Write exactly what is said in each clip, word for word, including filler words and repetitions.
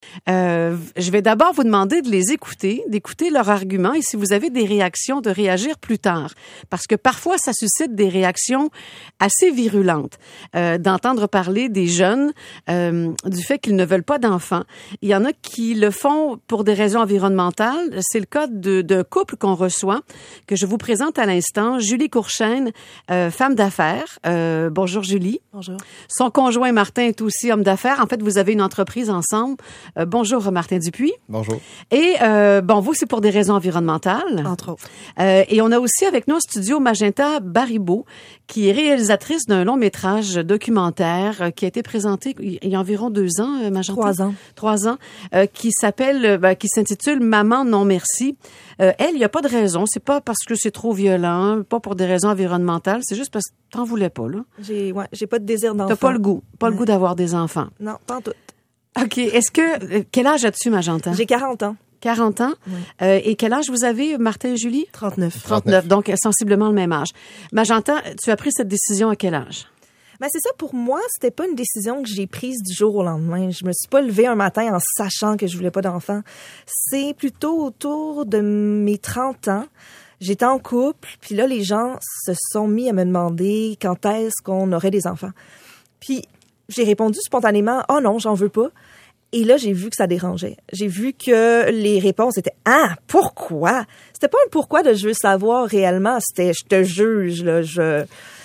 Euh, je vais d'abord vous demander de les écouter, d'écouter leurs arguments et si vous avez des réactions, de réagir plus tard. Parce que parfois, ça suscite des réactions assez virulentes. Euh, d'entendre parler des jeunes euh, du fait qu'ils ne veulent pas d'enfants. Il y en a qui le font pour des raisons environnementales. C'est le cas de, d'un couple qu'on reçoit, que je vous présente à l'instant. Julie Courchaine, euh, femme d'affaires. Euh, bonjour Julie. Bonjour. Son conjoint Martin est aussi homme d'affaires. En fait, vous avez une entreprise ensemble. Euh, bonjour Martin Dupuis. Bonjour. Et euh, bon, vous, c'est pour des raisons environnementales. Entre autres. Euh, et on a aussi avec nous en studio Magenta Baribeau, qui est réalisatrice d'un long métrage documentaire euh, qui a été présenté il y a environ deux ans, euh, Magenta. Trois ans. Trois ans, euh, qui s'appelle, euh, ben, qui s'intitule Maman non merci. Euh, elle, il n'y a pas de raison. C'est pas parce que c'est trop violent, pas pour des raisons environnementales. C'est juste parce que t'en voulais pas, là. J'ai, ouais, j'ai pas de désir d'enfant. T'as pas le goût, pas ouais. le goût d'avoir des enfants. Non, pas en tout. OK. Est-ce que, euh, quel âge as-tu, Magenta? J'ai quarante ans. quarante ans. Oui. Euh, et quel âge vous avez, Martin et Julie? trente-neuf. trente-neuf. Donc, sensiblement le même âge. Magenta, tu as pris cette décision à quel âge? Ben c'est ça, pour moi, c'était pas une décision que j'ai prise du jour au lendemain. Je me suis pas levée un matin en sachant que je voulais pas d'enfant. C'est plutôt autour de mes trente ans. J'étais en couple, puis là, les gens se sont mis à me demander quand est-ce qu'on aurait des enfants. Puis, j'ai répondu spontanément, « Oh non, j'en veux pas ». Et là, j'ai vu que ça dérangeait. J'ai vu que les réponses étaient « Ah, pourquoi? » C'était pas un pourquoi de « je veux savoir réellement », c'était « je te juge, là, je... »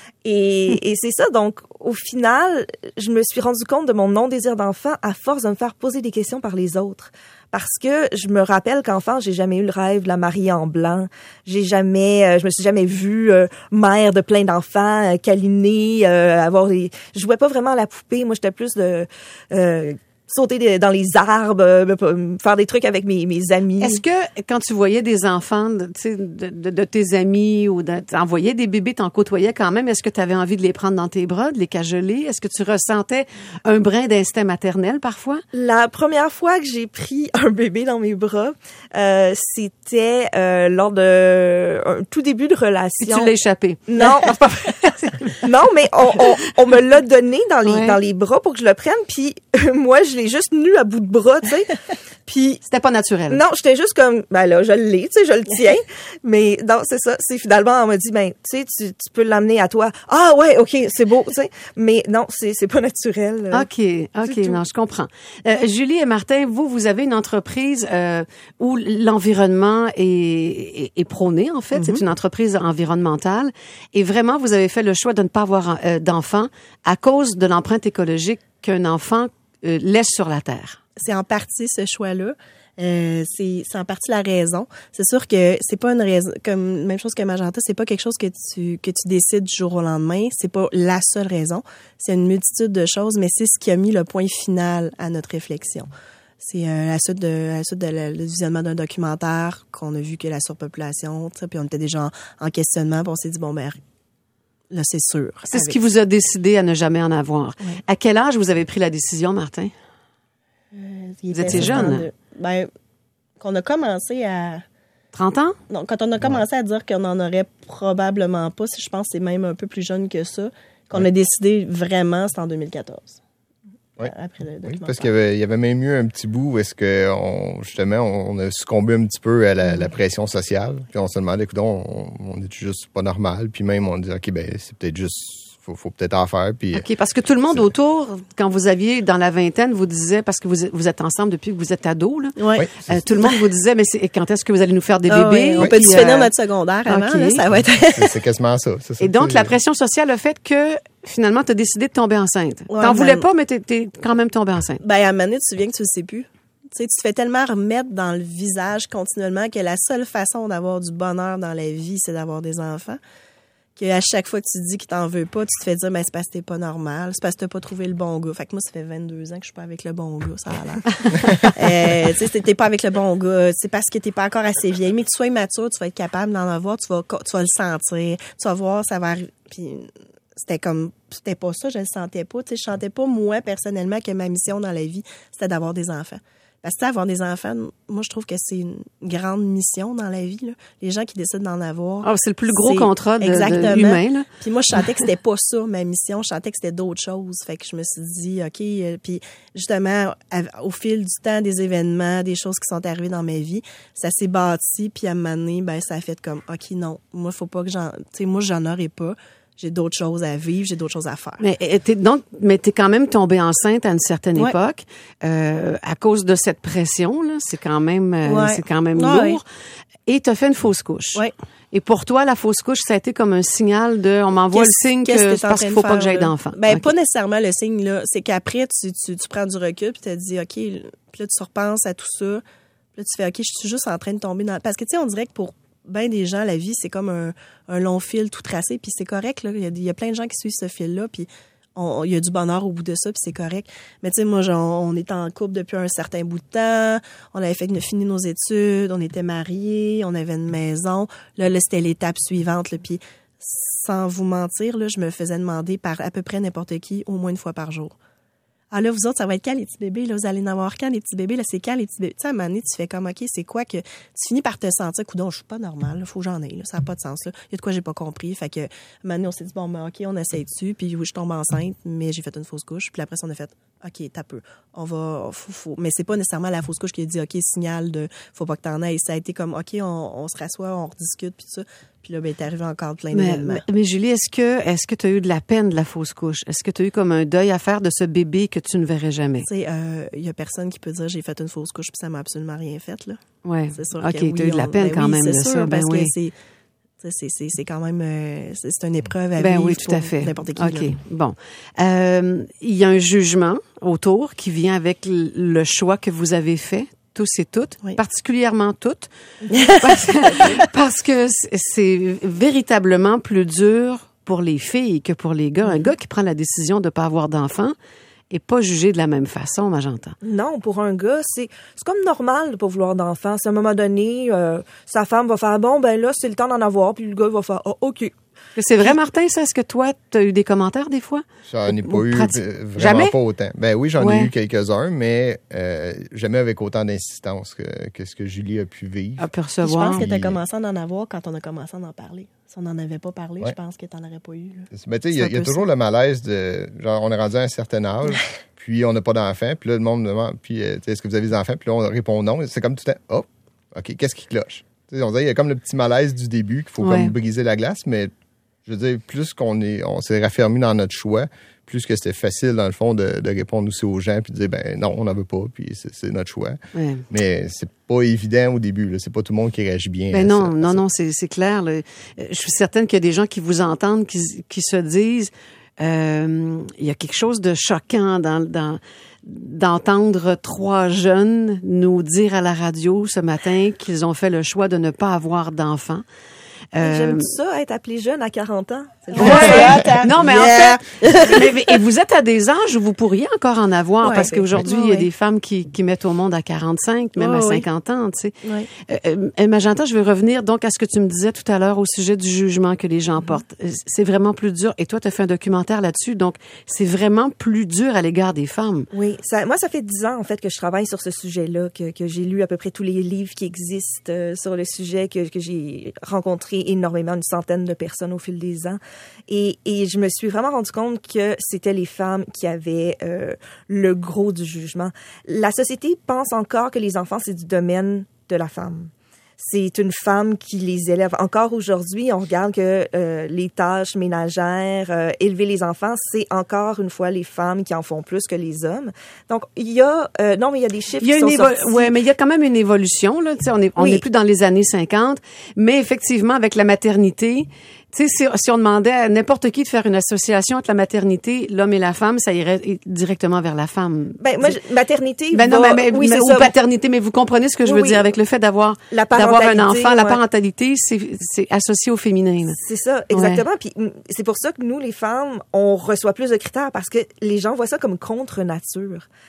Et, et c'est ça, donc au final, je me suis rendu compte de mon non-désir d'enfant à force de me faire poser des questions par les autres. Parce que je me rappelle qu'enfant, j'ai jamais eu le rêve de la mariée en blanc. J'ai jamais, euh, je me suis jamais vue euh, mère de plein d'enfants, euh, câlinée, euh, avoir des... Je jouais pas vraiment à la poupée. Moi, j'étais plus de... Euh, sauter des, dans les arbres, euh, faire des trucs avec mes, mes amis. Est-ce que quand tu voyais des enfants de, de, de, de tes amis ou d'envoyer des bébés, t'en côtoyais quand même, est-ce que tu avais envie de les prendre dans tes bras, de les cajoler? Est-ce que tu ressentais un brin d'instinct maternel parfois? La première fois que j'ai pris un bébé dans mes bras, euh, c'était euh, lors de un tout début de relation. Puis tu l'as échappé. Non, non, mais on, on, on me l'a donné dans les ouais. dans les bras pour que je le prenne, puis euh, moi je l'ai juste nu à bout de bras, tu sais. Puis c'était pas naturel. Non, j'étais juste comme ben là, je l'ai, tu sais, je le tiens. Mais non, c'est ça, c'est finalement on m'a dit ben tu sais tu, tu peux l'amener à toi. Ah ouais, OK, c'est beau, tu sais. Mais non, c'est c'est pas naturel. Euh, OK, OK, non, je comprends. Euh, Julie et Martin, vous vous avez une entreprise euh, où l'environnement est, est, est prôné en fait, mm-hmm. C'est une entreprise environnementale et vraiment vous avez fait le choix de ne pas avoir euh, d'enfants à cause de l'empreinte écologique qu'un enfant euh, laisse sur la terre. C'est en partie ce choix-là. Euh, c'est, c'est en partie la raison. C'est sûr que c'est pas une raison, comme même chose que Magenta, c'est pas quelque chose que tu que tu décides du jour au lendemain. C'est pas la seule raison. C'est une multitude de choses, mais c'est ce qui a mis le point final à notre réflexion. C'est euh, à la suite de, à la suite de la, le visionnement d'un documentaire qu'on a vu que la surpopulation, puis on était déjà en, en questionnement, puis on s'est dit bon ben là c'est sûr. C'est ce qui vous a décidé à ne jamais en avoir. Ouais. À quel âge vous avez pris la décision, Martin? Euh, vous étiez jeune? Ben, qu'on a commencé à... trente ans? Non, quand on a commencé ouais. à dire qu'on n'en aurait probablement pas, je pense que c'est même un peu plus jeune que ça, qu'on ouais. a décidé vraiment, c'est en deux mille quatorze. Oui, après le oui parce qu'il y avait, il y avait même eu un petit bout où est-ce que on, justement, on a succombé un petit peu à la, la pression sociale. Puis on se demandait, écoute, on, on est juste pas normal. Puis même, on dit, OK, ben c'est peut-être juste... Faut, faut peut-être en faire. Puis, OK, parce que tout le monde autour, quand vous aviez dans la vingtaine, vous disait, parce que vous, vous êtes ensemble depuis que vous êtes ado, là, ouais. oui, euh, tout le monde vous disait, mais c'est, quand est-ce que vous allez nous faire des ah, bébés? Oui. On puis, peut-tu euh, finir notre secondaire avant? Okay. Là, ça va être... c'est, c'est quasiment ça. C'est ça. Et donc, la pression sociale a fait que, finalement, tu as décidé de tomber enceinte. Ouais, T'en ben, voulais pas, mais t'es, t'es quand même tombée enceinte. Ben, à un moment donné, tu te souviens que tu le sais plus. Tu sais, tu te fais tellement remettre dans le visage continuellement que la seule façon d'avoir du bonheur dans la vie, c'est d'avoir des enfants. Qu'à chaque fois que tu dis qu'il t'en veut pas, tu te fais dire, ben, c'est parce que t'es pas normal, c'est parce que t'as pas trouvé le bon gars. Fait que moi, ça fait vingt-deux ans que je suis pas avec le bon gars, ça a l'air. euh, tu sais, t'es pas avec le bon gars, c'est parce que t'es pas encore assez vieille. Mais que tu sois immature, tu vas être capable d'en avoir, tu vas, tu vas le sentir, tu vas voir, ça va arriver. Puis, c'était comme, c'était pas ça, je le sentais pas. Tu sais, je sentais pas, moi, personnellement, que ma mission dans la vie, c'était d'avoir des enfants. Parce que avoir des enfants, moi, je trouve que c'est une grande mission dans la vie, là. Les gens qui décident d'en avoir. Ah, c'est le plus gros c'est... contrat de, Exactement. de humain, là. Puis moi, je sentais que c'était pas ça, ma mission. Je sentais que c'était d'autres choses. Fait que je me suis dit, OK. Euh, puis justement, à, au fil du temps, des événements, des choses qui sont arrivées dans ma vie, ça s'est bâti. Puis à un moment donné, ben, ça a fait comme, OK, non, moi, faut pas que j'en... Tu sais, moi, j'en aurais pas. J'ai d'autres choses à vivre, j'ai d'autres choses à faire. Mais t'es donc, mais t'es quand même tombée enceinte à une certaine ouais. époque euh, à cause de cette pression là. C'est quand même, euh, ouais. c'est quand même ouais. lourd. Et t'as fait une fausse couche. Ouais. Et pour toi, la fausse couche, ça a été comme un signal de, on m'envoie le signe que, que parce qu'il faut pas que j'aie d'enfant. Ben okay. pas nécessairement le signe là. C'est qu'après tu, tu tu prends du recul puis tu te dis, OK, puis là tu repenses à tout ça. Puis là tu fais, OK, je suis juste en train de tomber dans, parce que tu sais, on dirait que pour ben des gens, la vie, c'est comme un, un long fil tout tracé, puis c'est correct, là. Il y a, il y a plein de gens qui suivent ce fil-là, puis on, il y a du bonheur au bout de ça, puis c'est correct. Mais tu sais, moi, genre, on est en couple depuis un certain bout de temps, on avait fait fini nos études, on était mariés, on avait une maison. Là, là c'était l'étape suivante, là, puis sans vous mentir, là, je me faisais demander par à peu près n'importe qui, au moins une fois par jour. Ah là, vous autres, ça va être quand les petits bébés? Là, vous allez en avoir quand les petits bébés? Là, c'est quand les petits bébés? Tu sais, à un moment donné, tu fais comme, OK, c'est quoi que... Tu finis par te sentir, coudonc, je suis pas normale, il faut que j'en ai, là, ça n'a pas de sens, là. Il y a de quoi j'ai pas compris. Fait que, à un moment donné, on s'est dit, bon, ben, OK, on essaie dessus, puis oui, je tombe enceinte, mais j'ai fait une fausse couche. Puis après, on a fait, OK, t'as peu. On va, faut, faut... Mais c'est pas nécessairement la fausse couche qui a dit, OK, signal de, faut pas que t'en ailles. Ça a été comme, OK, on, on se rassoit, on rediscute, puis tout ça. Puis là, ben, t'es arrivé encore plein d'événements. Mais, mais Julie, est-ce que est-ce que tu as eu de la peine de la fausse couche? Est-ce que tu as eu comme un deuil à faire de ce bébé que tu ne verrais jamais? Tu sais, il euh, y a personne qui peut dire j'ai fait une fausse couche puis ça m'a absolument rien fait, là. Ouais. C'est sûr OK, que tu as oui, eu de la peine ben quand oui, même de sûr, ça. Ben parce oui. que c'est, c'est, c'est, c'est quand même euh, c'est, c'est une épreuve à ben vivre oui, tout pour à fait. n'importe qui. OK, Là. bon. Euh, il y a un jugement autour qui vient avec le choix que vous avez fait. Tous et toutes, oui. particulièrement toutes, parce, parce que c'est véritablement plus dur pour les filles que pour les gars. Un gars qui prend la décision de pas avoir d'enfant est pas jugé de la même façon, moi j'entends. Non, pour un gars, c'est c'est comme normal de pas vouloir d'enfant. À un moment donné, euh, sa femme va faire, bon, ben là, c'est le temps d'en avoir, puis le gars va faire, oh, OK. C'est vrai, Martin, ça? Est-ce que toi, tu as eu des commentaires des fois? J'en ai pas eu Prati- vraiment jamais? pas autant. Ben oui, j'en ouais. ai eu quelques-uns, mais euh, jamais avec autant d'insistance que, que ce que Julie a pu vivre. A pu Je recevoir. pense que tu as commencé à en avoir quand on a commencé à en parler. Si on n'en avait pas parlé, ouais. je pense que tu n'en aurais pas eu. Ben, tu sais, il y a, y a toujours ça. Le malaise de, genre, on est rendu à un certain âge, puis on n'a pas d'enfants, puis là, le monde me demande, puis, euh, est-ce que vous avez des enfants? Puis là, on répond non. C'est comme tout le temps, oh, OK, qu'est-ce qui cloche? T'sais, on dirait qu'il y a comme le petit malaise du début qu'il faut ouais. comme briser la glace, mais je veux dire, plus qu'on est, on s'est raffermi dans notre choix, plus que c'était facile, dans le fond, de, de répondre aussi aux gens puis de dire, ben non, on n'en veut pas, puis c'est, c'est notre choix. Ouais. Mais c'est pas évident au début, là. C'est pas tout le monde qui réagit bien. Ben à non, ça, non, ça. non, c'est, c'est clair. Là. Je suis certaine qu'il y a des gens qui vous entendent, qui, qui se disent, euh, il y a quelque chose de choquant dans, dans, d'entendre trois jeunes nous dire à la radio ce matin qu'ils ont fait le choix de ne pas avoir d'enfants. Euh, J'aime ça, être appelé jeune à quarante ans. C'est le ouais. Non, mais yeah. en fait, mais, et vous êtes à des âges où vous pourriez encore en avoir, ouais, parce qu'aujourd'hui, ouais, il y a ouais. des femmes qui, qui mettent au monde à quarante-cinq, même ouais, à cinquante ouais. ans, tu sais. Ouais. Euh, euh, Magenta, je veux revenir donc à ce que tu me disais tout à l'heure au sujet du jugement que les gens mm-hmm. portent. C'est vraiment plus dur. Et toi, tu as fait un documentaire là-dessus, donc c'est vraiment plus dur à l'égard des femmes. Oui, ça, moi, ça fait dix ans, en fait, que je travaille sur ce sujet-là, que, que j'ai lu à peu près tous les livres qui existent euh, sur le sujet, que, que j'ai rencontré énormément, une centaine de personnes au fil des ans. Et, et je me suis vraiment rendu compte que c'était les femmes qui avaient euh, le gros du jugement. La société pense encore que les enfants, c'est du domaine de la femme. C'est une femme qui les élève. Encore aujourd'hui, on regarde que euh, les tâches ménagères, euh, élever les enfants, c'est encore une fois les femmes qui en font plus que les hommes. Donc, il y a... Euh, non, mais il y a des chiffres il y a qui sont évo- sortis. Ouais, mais il y a quand même une évolution, là. Tu sais, on est, on oui. est plus dans les années cinquante. Mais effectivement, avec la maternité... Tu sais, si, si on demandait à n'importe qui de faire une association entre la maternité, l'homme et la femme, ça irait directement vers la femme. Ben, moi, je, maternité, ben non, va, mais, mais, oui, mais, c'est ou ça. paternité, mais vous comprenez ce que je oui, veux oui. dire avec le fait d'avoir, d'avoir un enfant. Ouais. La parentalité, c'est, c'est associé au féminin. Là. C'est ça, exactement. Ouais. Puis c'est pour ça que nous, les femmes, on reçoit plus de critères parce que les gens voient ça comme contre nature.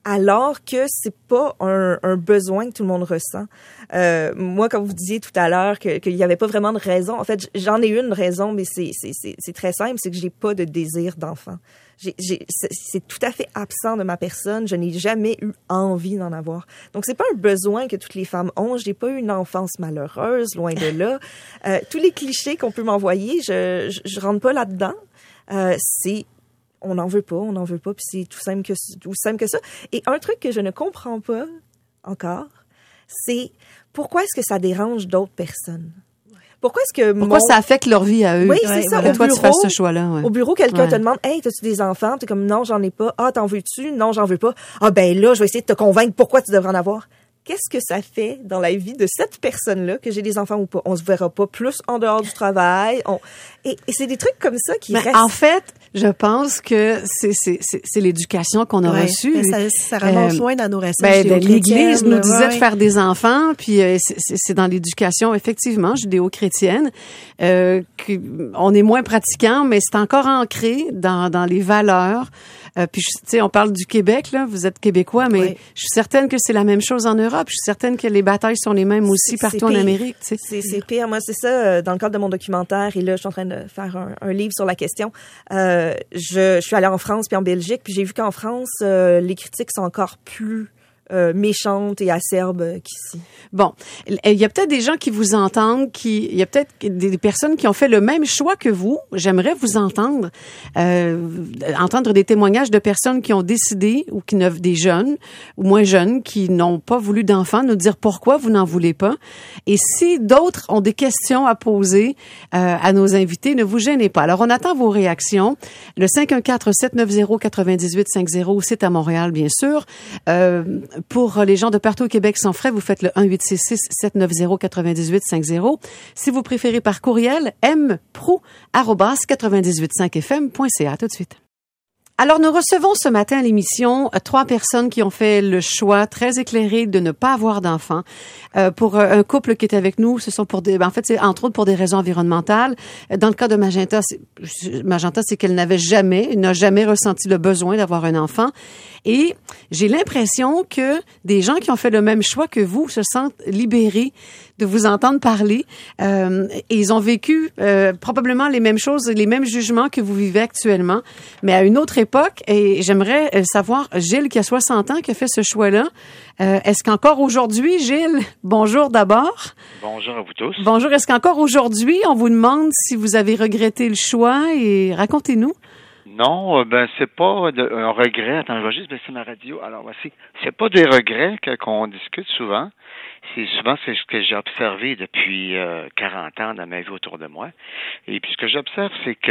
alors que c'est pas un, un besoin que tout le monde ressent. Euh, moi, comme vous disiez tout à l'heure que, qu'il y avait pas vraiment de raison, en fait, j'en ai une raison, mais c'est, c'est, c'est, c'est très simple, c'est que j'ai pas de désir d'enfant. J'ai, j'ai, c'est, c'est tout à fait absent de ma personne. Je n'ai jamais eu envie d'en avoir. Donc, c'est pas un besoin que toutes les femmes ont. J'ai pas eu une enfance malheureuse, loin de là. Euh, tous les clichés qu'on peut m'envoyer, je, je, je rentre pas là-dedans. Euh, c'est on n'en veut pas, on n'en veut pas, puis c'est tout simple que tout simple que ça. Et un truc que je ne comprends pas encore, c'est pourquoi est-ce que ça dérange d'autres personnes? Pourquoi est-ce que pourquoi mon... ça affecte leur vie à eux? Oui, c'est ça. Que Au toi, bureau, tu fasses ce choix-là. Ouais. Au bureau, quelqu'un ouais. te demande, hey, t'as-tu des enfants? T'es comme, non, j'en ai pas. Ah, t'en veux-tu? Non, j'en veux pas. Ah, ben là, je vais essayer de te convaincre pourquoi tu devrais en avoir. Qu'est-ce que ça fait dans la vie de cette personne-là que j'ai des enfants ou pas? On se verra pas plus en dehors du travail. On... Et, et c'est des trucs comme ça qui Mais restent. En fait, je pense que c'est, c'est, c'est, c'est l'éducation qu'on a ouais. reçue. Ça, ça remonte euh, loin dans nos racines. Ben, l'Église nous disait ouais. de faire des enfants, puis euh, c'est, c'est dans l'éducation, effectivement, judéo-chrétienne. Euh, on est moins pratiquant, mais c'est encore ancré dans, dans les valeurs. Euh, puis, tu sais, on parle du Québec, là. Vous êtes québécois, mais oui. je suis certaine que c'est la même chose en Europe. Je suis certaine que les batailles sont les mêmes aussi c'est, partout c'est en Amérique. Tu sais. C'est, c'est pire. Moi, c'est ça, dans le cadre de mon documentaire, et là, je suis en train de faire un, un livre sur la question. Euh, je, je suis allée en France puis en Belgique, puis j'ai vu qu'en France, euh, les critiques sont encore plus Euh, méchante et acerbe qu'ici. Bon, il y a peut-être des gens qui vous entendent, qui, il y a peut-être des personnes qui ont fait le même choix que vous. J'aimerais vous entendre, euh, entendre des témoignages de personnes qui ont décidé, ou qui ne, des jeunes, ou moins jeunes, qui n'ont pas voulu d'enfants, nous dire pourquoi vous n'en voulez pas. Et si d'autres ont des questions à poser euh, à nos invités, ne vous gênez pas. Alors, on attend vos réactions. Le cinq un quatre, sept neuf zéro, neuf huit cinq zéro, c'est à Montréal, bien sûr. Euh, Pour les gens de partout au Québec sans frais, vous faites le un huit six six, sept neuf zéro, neuf huit cinq zéro. Si vous préférez par courriel, m pro arobase quatre-vingt-dix-huit cinq f m point c a. Tout de suite. Alors, nous recevons ce matin à l'émission trois personnes qui ont fait le choix très éclairé de ne pas avoir d'enfants. Euh, pour un couple qui est avec nous, ce sont pour des, en fait, c'est entre autres pour des raisons environnementales. Dans le cas de Magenta, c'est, Magenta, c'est qu'elle n'avait jamais, n'a jamais ressenti le besoin d'avoir un enfant. Et j'ai l'impression que des gens qui ont fait le même choix que vous se sentent libérés de vous entendre parler. Euh, et ils ont vécu euh, probablement les mêmes choses, les mêmes jugements que vous vivez actuellement, mais à une autre époque. Et j'aimerais savoir, Gilles, qui a soixante ans, qui a fait ce choix-là, euh, est-ce qu'encore aujourd'hui, Gilles, bonjour d'abord. Bonjour à vous tous. Bonjour. Est-ce qu'encore aujourd'hui, on vous demande si vous avez regretté le choix? Et racontez-nous. Non, ben c'est pas de, un regret. Attends, je vais juste baisser ma radio. Alors voici, c'est pas des regrets que, qu'on discute souvent. C'est souvent c'est ce que j'ai observé depuis euh, quarante ans dans ma vie autour de moi. Et puis ce que j'observe, c'est que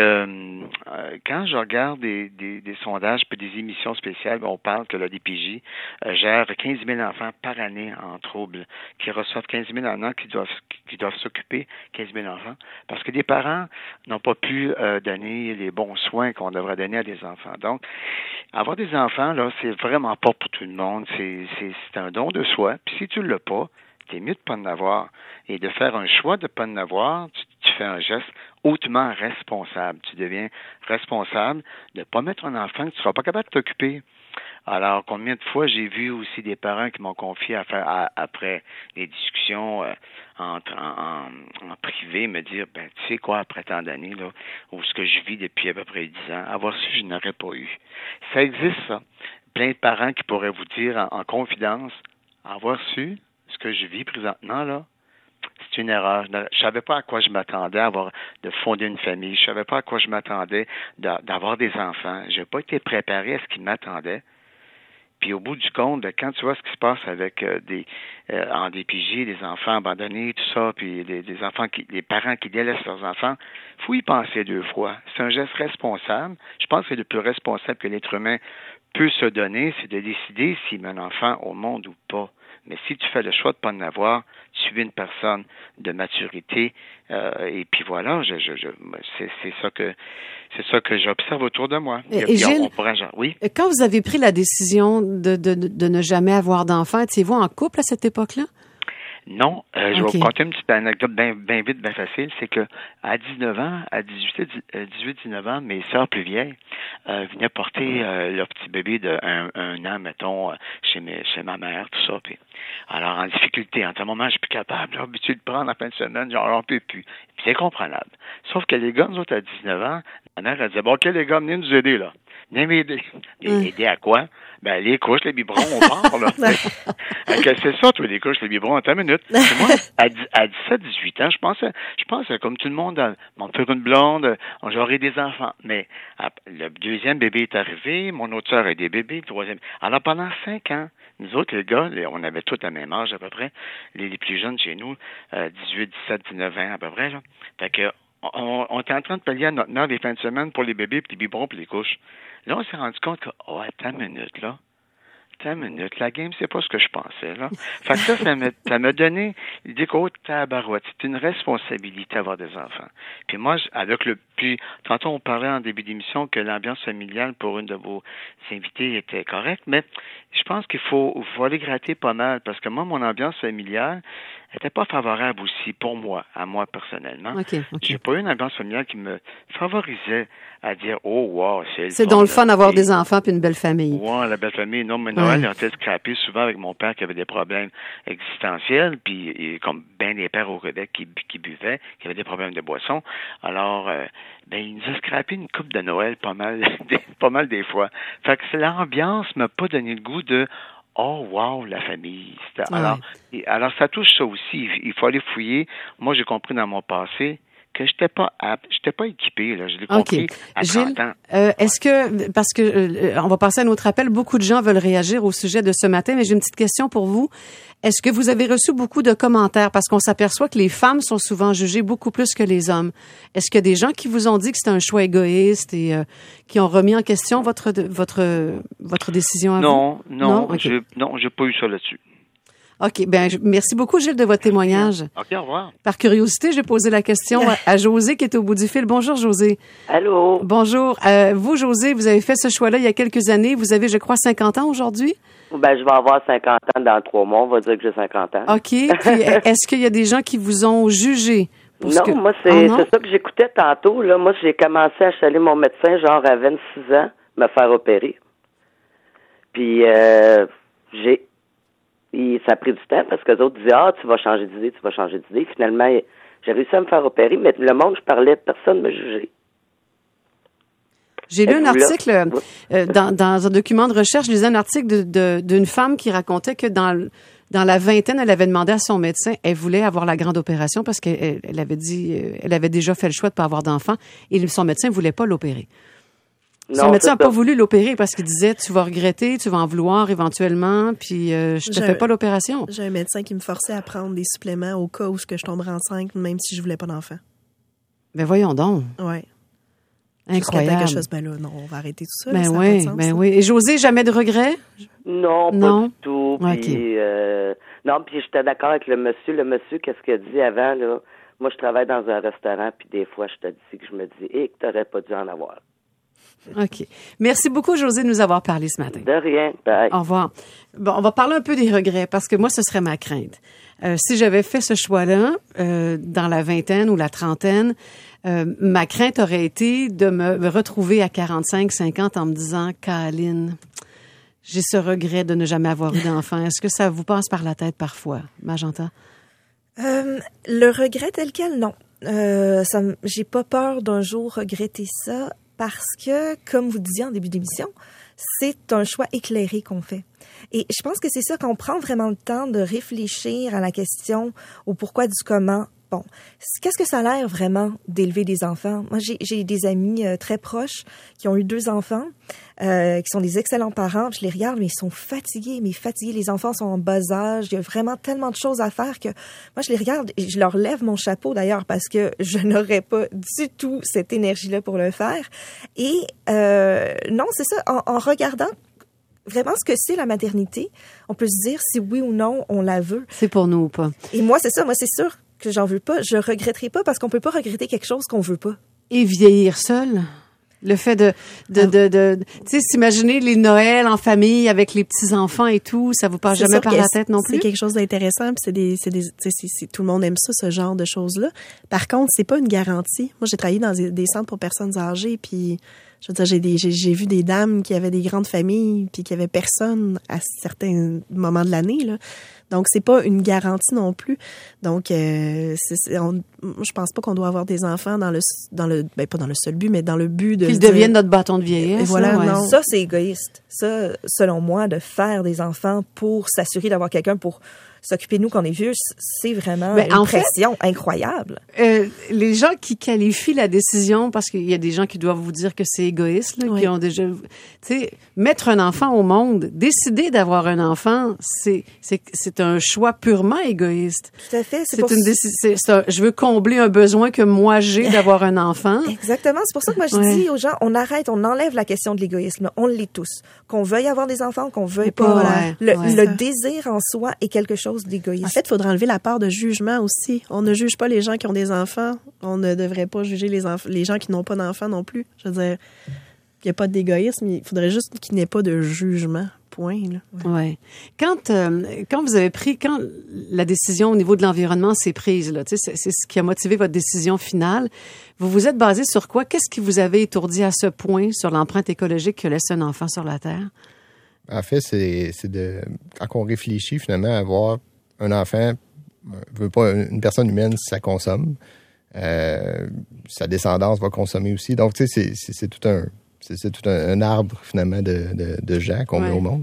euh, quand je regarde des, des, des sondages puis des émissions spéciales, on parle que l'A D P J euh, gère quinze mille enfants par année en trouble, qui reçoivent quinze mille en an, qui doivent qui doivent s'occuper quinze mille enfants, parce que des parents n'ont pas pu euh, donner les bons soins qu'on devrait donner à des enfants. Donc, avoir des enfants, là, c'est vraiment pas pour tout le monde. C'est, c'est, c'est un don de soi. Puis si tu l'as pas, t'es mieux de pas en avoir. Et de faire un choix de ne pas en avoir, tu, tu fais un geste hautement responsable. Tu deviens responsable de ne pas mettre un enfant que tu ne seras pas capable de t'occuper. Alors, combien de fois j'ai vu aussi des parents qui m'ont confié à faire à, après les discussions euh, en, en, en privé, me dire, ben tu sais quoi, après tant d'années, là, ou ce que je vis depuis à peu près dix ans, avoir su, je n'aurais pas eu. Ça existe, ça. Plein de parents qui pourraient vous dire en, en confidence, avoir su ce que je vis présentement, là, c'est une erreur. Je savais pas à quoi je m'attendais avoir de fonder une famille. Je savais pas à quoi je m'attendais d'avoir des enfants. J'ai pas été préparé à ce qui m'attendait. Puis au bout du compte, quand tu vois ce qui se passe avec euh, des euh, en D P J, des enfants abandonnés, tout ça, puis des, des enfants qui, des parents qui délaissent leurs enfants, faut y penser deux fois. C'est un geste responsable. Je pense que c'est le plus responsable que l'être humain peut se donner, c'est de décider s'il met un enfant au monde ou pas. Mais si tu fais le choix de ne pas en avoir, tu es une personne de maturité. Euh, et puis voilà, je, je, je, c'est, c'est ça que c'est ça que j'observe autour de moi. Et, et Gilles, on pourrait, oui. Quand vous avez pris la décision de, de, de ne jamais avoir d'enfants, étiez-vous en couple à cette époque-là? Non, euh, je Ok. vais vous conter une petite anecdote bien bien vite, bien facile. C'est que à dix-neuf ans, à dix-huit, dix-huit, dix-neuf ans, mes sœurs plus vieilles euh, venaient porter euh, leur petit bébé de un, un an, mettons, euh, chez mes, chez ma mère, tout ça. Puis, alors, en difficulté, en ce moment, je suis plus capable. J'ai habitué de prendre en fin de semaine, genre, on peut plus. Puis c'est comprenable. Sauf que les gars, nous autres, à dix-neuf ans, ma mère, elle disait, bon, OK, les gars, venez nous aider, là. Venez m'aider. Hum. Aider à quoi? Ben, les couches, les biberons, on part, là. Fait que c'est ça, toi, les couches, les biberons, attends une minute. Puis moi, à, dix- à dix-sept, dix-huit ans, je pensais, je pensais, comme tout le monde, euh, mon faire une blonde, euh, j'aurais des enfants. Mais à- le deuxième bébé est arrivé, mon autre sœur a des bébés, le troisième. Alors, pendant cinq ans, nous autres, les gars, les- on avait tous le même âge, à peu près. Les, les plus jeunes chez nous, euh, dix-huit, dix-sept, dix-neuf ans, à peu près, là. Fait que, on, on était en train de payer à notre mère les fins de semaine pour les bébés, puis les biberons, puis les couches. Là, on s'est rendu compte que, oh, attends une minute, là. Attends une minute, la game, c'est pas ce que je pensais, là. Fait que ça, ça m'a, ça m'a donné l'idée qu'au tabarouette, c'est une responsabilité d'avoir des enfants. Puis moi, j- avec le, puis, tantôt, on parlait en début d'émission que l'ambiance familiale pour une de vos invités était correcte, mais je pense qu'il faut, faut aller gratter pas mal, parce que moi, mon ambiance familiale était pas favorable aussi pour moi, à moi personnellement. OK, OK. J'ai pas eu une ambiance familiale qui me favorisait à dire, oh, wow, c'est C'est donc le fun d'avoir Et- des enfants puis une belle famille. Ouais, la belle famille. Non, mais Noël, Ouais. on était scrappé souvent avec mon père qui avait des problèmes existentiels, puis et comme bien des pères au Québec qui, bu- qui buvaient, qui avaient des problèmes de boisson. Alors, euh, ben, il nous a scrappé une coupe de Noël pas mal, des- pas mal des fois. Fait que c'est- l'ambiance m'a pas donné le goût de oh, wow, la famille. C'était- Ouais. Alors, et- alors, ça touche ça aussi. Il, il faut aller fouiller. Moi, j'ai compris dans mon passé que j'étais pas apte, j'étais pas équipé, là. Je l'ai compris OK. à Gilles, trente ans. euh, est-ce que, parce que, euh, on va passer à un autre appel, beaucoup de gens veulent réagir au sujet de ce matin, mais j'ai une petite question pour vous. Est-ce que vous avez reçu beaucoup de commentaires? Parce qu'on s'aperçoit que les femmes sont souvent jugées beaucoup plus que les hommes. Est-ce qu'il y a des gens qui vous ont dit que c'était un choix égoïste et euh, qui ont remis en question votre, de- votre, votre décision à vous? Non, non, Non? OK. j'ai, non, j'ai pas eu ça là-dessus. OK. Ben, je- merci beaucoup, Gilles, de votre témoignage. OK, au revoir. Par curiosité, j'ai posé la question à, à José qui est au bout du fil. Bonjour, José. Allô? Bonjour. Euh, vous, José, vous avez fait ce choix-là il y a quelques années. Vous avez, je crois, cinquante ans aujourd'hui? Ben, je vais avoir cinquante ans dans trois mois. On va dire que j'ai cinquante ans. OK. Puis, est-ce qu'il y a des gens qui vous ont jugé? Pour ce Non, que... moi, c'est, Ah, non? c'est ça que j'écoutais tantôt. Là. Moi, j'ai commencé à chaler mon médecin, genre, à vingt-six ans, me faire opérer. Puis, euh, j'ai... Et ça a pris du temps parce que les autres disaient, ah, tu vas changer d'idée, tu vas changer d'idée. Finalement, j'ai réussi à me faire opérer, mais le monde, je parlais, personne ne me jugeait. J'ai lu un Êtes-vous là? article Oui. euh, dans, dans un document de recherche, je lisais un article de, de- d'une femme qui racontait que dans, dans la vingtaine, elle avait demandé à son médecin, elle voulait avoir la grande opération parce qu'elle elle avait dit, euh, elle avait déjà fait le choix de pas avoir d'enfant et son médecin voulait pas l'opérer. Son Non, médecin n'a c'est pas ça. voulu l'opérer parce qu'il disait, tu vas regretter, tu vas en vouloir éventuellement, puis euh, je te J'ai fais un- pas l'opération. J'ai un médecin qui me forçait à prendre des suppléments au cas où je tomberais enceinte, même si je voulais pas d'enfant. Ben voyons donc, Ouais. Jusqu'à temps incroyable. que je fasse, ben là, non, on va arrêter tout ça. là, Ben ça a pas oui, de sens, ben là. oui. Et José, jamais de regrets? Non, pas Non? du tout. Ok. Puis, euh, non, puis j'étais d'accord avec le monsieur. Le monsieur, qu'est-ce qu'il a dit avant, là? Moi, je travaille dans un restaurant, puis des fois, je te dis que je me dis, hé, que t'aurais pas dû en avoir. OK. Merci beaucoup, José, de nous avoir parlé ce matin. De rien. Bye. Au revoir. Bon, on va parler un peu des regrets parce que moi, ce serait ma crainte. Euh, si j'avais fait ce choix-là euh, dans la vingtaine ou la trentaine, euh, ma crainte aurait été de me, me retrouver à quarante-cinq, cinquante en me disant, Caroline, j'ai ce regret de ne jamais avoir eu d'enfant. Est-ce que ça vous passe par la tête parfois, Magenta? Euh, le regret tel quel, non. Euh, ça, m- j'ai pas peur d'un jour regretter ça parce que, comme vous disiez en début d'émission, c'est un choix éclairé qu'on fait. Et je pense que c'est ça, qu'on prend vraiment le temps de réfléchir à la question, au pourquoi du comment. Bon, c- qu'est-ce que ça a l'air vraiment d'élever des enfants? Moi, j'ai, j'ai des amis euh, très proches qui ont eu deux enfants, euh, qui sont des excellents parents. Je les regarde, mais ils sont fatigués, mais fatigués. Les enfants sont en bas âge. Il y a vraiment tellement de choses à faire que moi, je les regarde et je leur lève mon chapeau d'ailleurs parce que je n'aurais pas du tout cette énergie-là pour le faire. Et euh, non, c'est ça, en, en regardant vraiment ce que c'est la maternité, on peut se dire si oui ou non on la veut. C'est pour nous ou pas? Et moi, c'est ça, moi, c'est sûr que j'en veux pas. Je regretterai pas parce qu'on peut pas regretter quelque chose qu'on veut pas. Et vieillir seul? Le fait de, de, Ah. de, de, de tu sais, s'imaginer les Noëls en famille avec les petits-enfants et tout, ça vous passe C'est jamais sûr par que la tête non plus? C'est quelque chose d'intéressant, puis c'est des, c'est des, tu sais, c'est, c'est, tout le monde aime ça, ce genre de choses-là. Par contre, c'est pas une garantie. Moi, j'ai travaillé dans des, des centres pour personnes âgées, puis je veux dire, j'ai des, j'ai, j'ai vu des dames qui avaient des grandes familles, puis qui avaient personne à certains moments de l'année, là. Donc, c'est pas une garantie non plus. Donc, euh, c'est, c'est, on, je pense pas qu'on doit avoir des enfants dans le, dans le, ben pas dans le seul but, mais dans le but de Qu'ils se dire- deviennent notre bâton de vieillesse. Et voilà, là, ouais. non. Ça, c'est égoïste. Ça, selon moi, de faire des enfants pour s'assurer d'avoir quelqu'un pour s'occuper de nous quand on est vieux, c'est vraiment Mais une en fait- pression incroyable. Euh, les gens qui qualifient la décision, parce qu'il y a des gens qui doivent vous dire que c'est égoïste, là, Oui. qui ont déjà, tu sais, mettre un enfant au monde, décider d'avoir un enfant, c'est c'est c'est un choix purement égoïste. Tout à fait. C'est C'est pour une décision. C'est un- je veux combler un besoin que moi j'ai d'avoir un enfant. Exactement. C'est pour ça que moi, je Ouais. dis aux gens, on arrête, on enlève la question de l'égoïsme. On l'est tous. Qu'on veuille avoir des enfants, qu'on veuille Mais pas. pas, voilà. ouais, le ouais. le Ça. désir en soi est quelque chose d'égoïste. En fait, il faudrait enlever la part de jugement aussi. On ne juge pas les gens qui ont des enfants. On ne devrait pas juger les, enf- les gens qui n'ont pas d'enfants non plus. Je veux dire, il n'y a pas d'égoïsme. Il faudrait juste qu'il n'y ait pas de jugement. Point. Là. Ouais. Quand euh, quand vous avez pris quand la décision au niveau de l'environnement s'est prise là, tu sais, c'est, c'est ce qui a motivé votre décision finale. Vous vous êtes basé sur quoi? Qu'est-ce qui vous avait étourdi à ce point sur l'empreinte écologique que laisse un enfant sur la terre? En fait, c'est, c'est de quand on réfléchit finalement à avoir un enfant, veut pas une personne humaine, ça consomme. Euh, sa descendance va consommer aussi. Donc, tu sais, c'est, c'est, c'est tout un c'est, c'est tout un, un arbre finalement de, de, de gens qu'on Ouais. met au monde.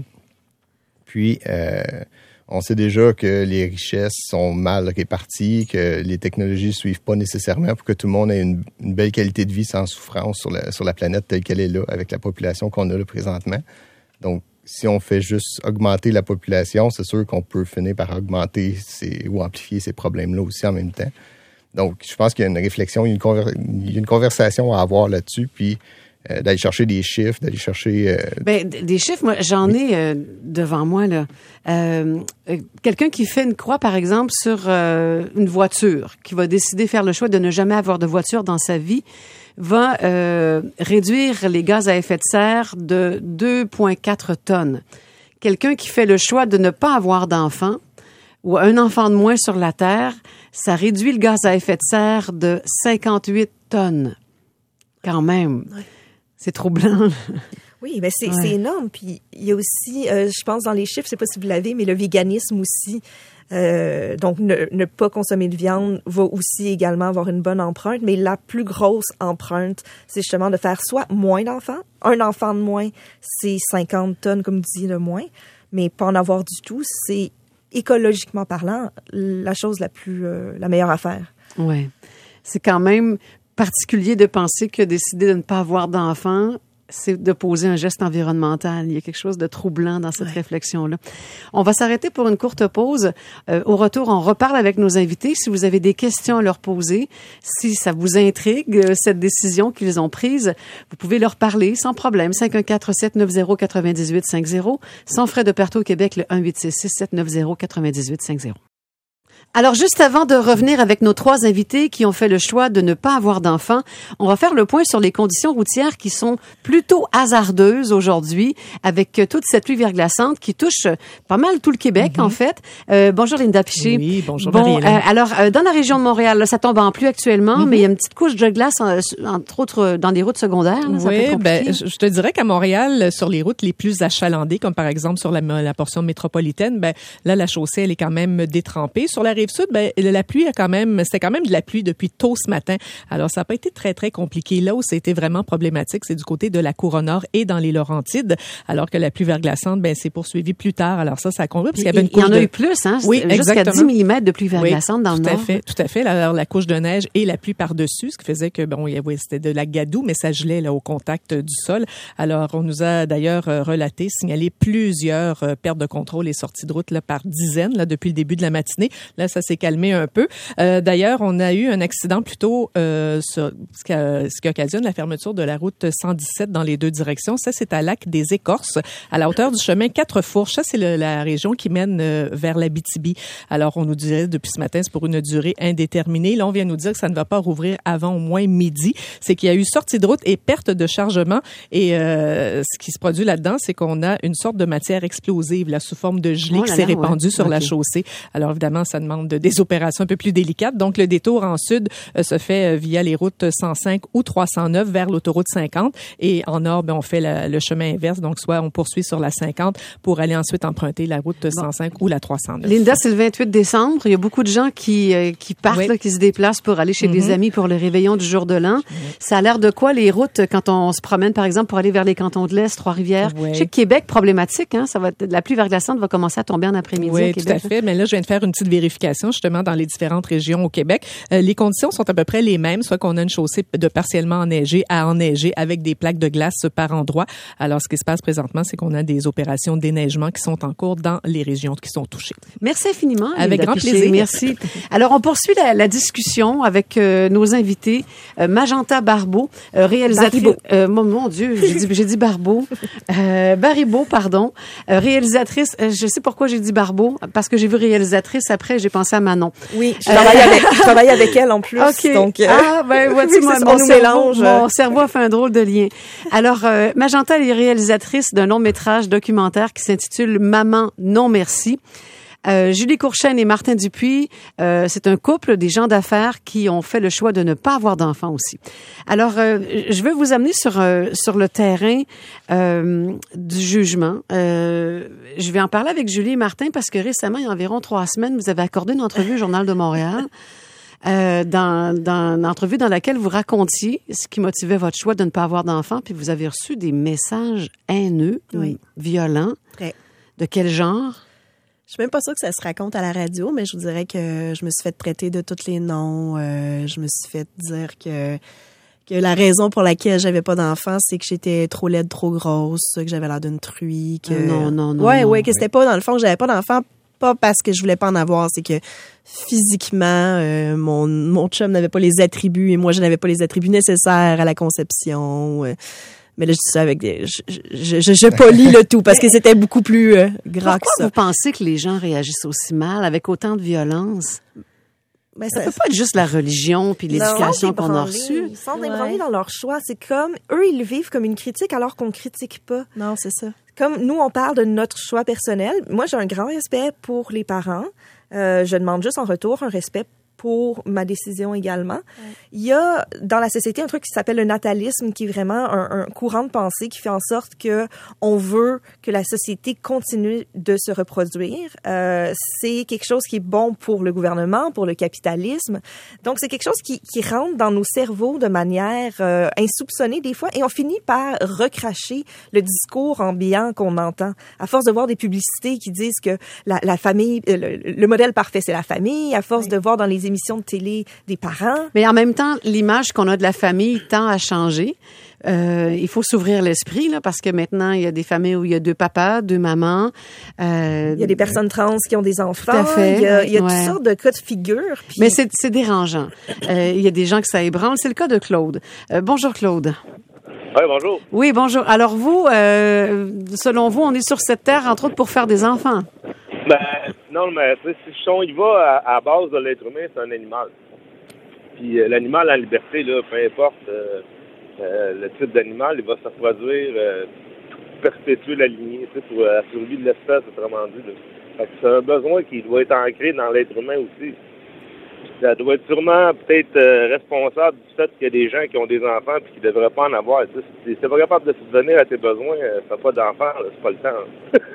Puis, euh, on sait déjà que les richesses sont mal réparties, que les technologies suivent pas nécessairement pour que tout le monde ait une, une belle qualité de vie sans souffrance sur la, sur la planète telle qu'elle est là, avec la population qu'on a là présentement. Donc, si on fait juste augmenter la population, c'est sûr qu'on peut finir par augmenter ces, ou amplifier ces problèmes-là aussi en même temps. Donc, je pense qu'il y a une réflexion, il y a une, conver- il y a une conversation à avoir là-dessus, puis euh, d'aller chercher des chiffres, d'aller chercher... Euh, Ben, d- des chiffres, moi, j'en ai euh, devant moi, là. Euh, euh, quelqu'un qui fait une croix, par exemple, sur euh, une voiture, qui va décider de faire le choix de ne jamais avoir de voiture dans sa vie, va euh, réduire les gaz à effet de serre de deux virgule quatre tonnes. Quelqu'un qui fait le choix de ne pas avoir d'enfant, ou un enfant de moins sur la Terre, ça réduit le gaz à effet de serre de cinquante-huit tonnes. Quand même. Ouais. C'est troublant. Oui, ben c'est, Ouais. c'est énorme. Puis il y a aussi, euh, je pense dans les chiffres, je sais pas si vous l'avez, mais le véganisme aussi. Euh, donc ne, ne pas consommer de viande va aussi également avoir une bonne empreinte. Mais la plus grosse empreinte, c'est justement de faire soit moins d'enfants. Un enfant de moins, c'est cinquante tonnes, comme dit, de moins. Mais pas en avoir du tout, c'est écologiquement parlant la chose la plus, euh, la meilleure à faire. Ouais. C'est quand même particulier de penser que décider de ne pas avoir d'enfant, c'est de poser un geste environnemental. Il y a quelque chose de troublant dans cette Ouais. réflexion-là. On va s'arrêter pour une courte pause. Euh, au retour, on reparle avec nos invités. Si vous avez des questions à leur poser, si ça vous intrigue, euh, cette décision qu'ils ont prise, vous pouvez leur parler sans problème. cinq un quatre, sept neuf zéro, neuf huit cinq zéro. Sans frais de perte au Québec, le un huit six six, sept neuf zéro, neuf huit cinq zéro. Alors, juste avant de revenir avec nos trois invités qui ont fait le choix de ne pas avoir d'enfants, on va faire le point sur les conditions routières qui sont plutôt hasardeuses aujourd'hui, avec euh, toute cette pluie verglaçante qui touche euh, pas mal tout le Québec, en fait. Euh, bonjour Linda Piché. Oui, bonjour Bon, Marie-Hélène. euh, alors, euh, dans la région de Montréal, là, ça tombe en pluie actuellement, mais il y a une petite couche de glace, en- entre autres, euh, dans les routes secondaires. Là, ça peut être Oui, compliqué. ben, je je te dirais qu'à Montréal, sur les routes les plus achalandées, comme par exemple sur la, la portion métropolitaine, ben là, la chaussée, elle est quand même détrempée. Sur la rive sud, ben la pluie a quand même, c'était quand même de la pluie depuis tôt ce matin. Alors, ça n'a pas été très, très compliqué. Là où c'était vraiment problématique, c'est du côté de la Couronne-Nord et dans les Laurentides, alors que la pluie verglaçante, ben, s'est poursuivie plus tard. Alors ça, ça compte parce qu'il y avait une il y couche en a de... eu plus, hein? Oui, Jusqu'à exactement. dix millimètres de pluie verglaçante oui, dans le tout nord. à fait, tout à fait. Alors, la couche de neige et la pluie par-dessus, ce qui faisait que, bon, il y avait, c'était de la gadoue, mais ça gelait là, au contact du sol. Alors, on nous a d'ailleurs euh, relaté, signalé plusieurs euh, pertes de contrôle et sorties de route là, par dizaines là, depuis le début de la matinée. Là, ça s'est calmé un peu. Euh, d'ailleurs, on a eu un accident plutôt euh, sur ce qui, ce qui occasionne la fermeture de la route cent dix-sept dans les deux directions. Ça, c'est à Lac des Écorces, à la hauteur du chemin Quatre-Fourches. Ça, c'est le, la région qui mène euh, vers l'Abitibi. Alors, on nous disait depuis ce matin, c'est pour une durée indéterminée. Là, on vient nous dire que ça ne va pas rouvrir avant au moins midi. C'est qu'il y a eu sortie de route et perte de chargement. Et euh, ce qui se produit là-dedans, c'est qu'on a une sorte de matière explosive là, sous forme de gelée oh qui s'est répandue ouais. sur okay. la chaussée. Alors, évidemment, ça demande des opérations un peu plus délicates. Donc, le détour en sud euh, se fait euh, via les routes cent cinq ou trois cent neuf vers l'autoroute cinquante. Et en nord, ben, on fait la, le chemin inverse. Donc, soit on poursuit sur la cinquante pour aller ensuite emprunter la route cent cinq bon. ou la trois cent neuf. Linda, c'est le vingt-huit décembre. Il y a beaucoup de gens qui, euh, qui partent, oui. là, qui se déplacent pour aller chez mm-hmm. des amis pour le réveillon du jour de l'an. Mm-hmm. Ça a l'air de quoi, les routes, quand on se promène, par exemple, pour aller vers les cantons de l'Est, Trois-Rivières? Oui. Je sais que Québec, problématique, hein? Ça va, la pluie verglaçante va commencer à tomber en après-midi. Oui, au Québec, tout à fait. Mais là, je viens de faire une petite vérification, justement, dans les différentes régions au Québec. Euh, les conditions sont à peu près les mêmes, soit qu'on a une chaussée de partiellement enneigée à enneigée avec des plaques de glace par endroit. Alors, ce qui se passe présentement, c'est qu'on a des opérations de déneigement qui sont en cours dans les régions qui sont touchées. Merci infiniment. Avec Linda grand Piché. plaisir. Merci. Alors, on poursuit la, la discussion avec euh, nos invités. Euh, Magenta Barbeau, euh, réalisatrice... Euh, mon, mon Dieu, j'ai dit, j'ai dit Barbeau. Euh, Baribeau, pardon. Euh, réalisatrice, euh, je sais pourquoi j'ai dit Barbeau, parce que j'ai vu réalisatrice, après j'ai pensé à Manon. Oui, je travaille, euh, avec, je travaille avec elle en plus. OK. Donc, euh, ah, ben, vois-tu, moi, mon, nous cerveau, mélange. mon cerveau a fait un drôle de lien. Alors, euh, Magenta est réalisatrice d'un long-métrage documentaire qui s'intitule Maman, non merci. Euh, Julie Courchaine et Martin Dupuis, euh, c'est un couple, des gens d'affaires qui ont fait le choix de ne pas avoir d'enfants aussi. Alors, euh, je veux vous amener sur euh, sur le terrain euh, du jugement. Euh, je vais en parler avec Julie et Martin parce que récemment, il y a environ trois semaines, vous avez accordé une entrevue au Journal de Montréal. Euh, dans, dans une entrevue dans laquelle vous racontiez ce qui motivait votre choix de ne pas avoir d'enfants, puis vous avez reçu des messages haineux, oui. violents. Ouais. De quel genre? Je suis même pas sûre que ça se raconte à la radio, mais je vous dirais que je me suis fait traiter de tous les noms. Euh, je me suis fait dire que que la raison pour laquelle j'avais pas d'enfant, c'est que j'étais trop laide, trop grosse, que j'avais l'air d'une truie. Que... Non, non, non. Ouais, non, ouais, que c'était pas, dans le fond, que j'avais pas d'enfant, pas parce que je voulais pas en avoir, c'est que physiquement, euh, mon, mon chum n'avait pas les attributs et moi, je n'avais pas les attributs nécessaires à la conception. Euh, Mais là, je dis ça avec des... Je, je, je, je polis le tout parce que c'était beaucoup plus euh, grand que ça. Pourquoi vous pensez que les gens réagissent aussi mal avec autant de violence? Ben, ça, ça peut pas être juste la religion puis l'éducation qu'on a reçue. Ils sont ébranlés dans leur choix. C'est comme, eux, ils le vivent comme une critique alors qu'on critique pas. Non, c'est ça. Comme nous, on parle de notre choix personnel. Moi, j'ai un grand respect pour les parents. Euh, je demande juste en retour un respect pour ma décision également. Ouais. Il y a dans la société un truc qui s'appelle le natalisme, qui est vraiment un, un courant de pensée qui fait en sorte que on veut que la société continue de se reproduire. Euh, c'est quelque chose qui est bon pour le gouvernement, pour le capitalisme. Donc, c'est quelque chose qui, qui rentre dans nos cerveaux de manière euh, insoupçonnée des fois, et on finit par recracher le discours ambiant qu'on entend. À force de voir des publicités qui disent que la, la famille, le, le modèle parfait, c'est la famille, à force oui. de voir dans les émissions de télé des parents. Mais en même temps, l'image qu'on a de la famille tend à changer. Euh, il faut s'ouvrir l'esprit, là, parce que maintenant, il y a des familles où il y a deux papas, deux mamans. Euh, il y a des personnes trans qui ont des enfants. Tout à fait. Il y a, il y a ouais. toutes sortes de cas de figure. Puis... Mais c'est, c'est dérangeant. Euh, il y a des gens que ça ébranle. C'est le cas de Claude. Euh, bonjour, Claude. Oui, bonjour. Oui, bonjour. Alors vous, euh, selon vous, on est sur cette terre, entre autres, pour faire des enfants. Ben, non, mais si on y va à, à base de l'être humain, c'est un animal. Puis euh, l'animal en liberté, là, peu importe euh, euh, le type d'animal, il va se reproduire, euh, perpétuer la lignée, tu sais, pour la survie de l'espèce, autrement dit. Là. Fait que c'est un besoin qui doit être ancré dans l'être humain aussi. Ça doit être sûrement peut-être euh, responsable du fait qu'il y a des gens qui ont des enfants et qui ne devraient pas en avoir. Tu sais, si t'es pas capable de subvenir à tes besoins, euh, fais pas d'enfants, là, c'est pas le temps.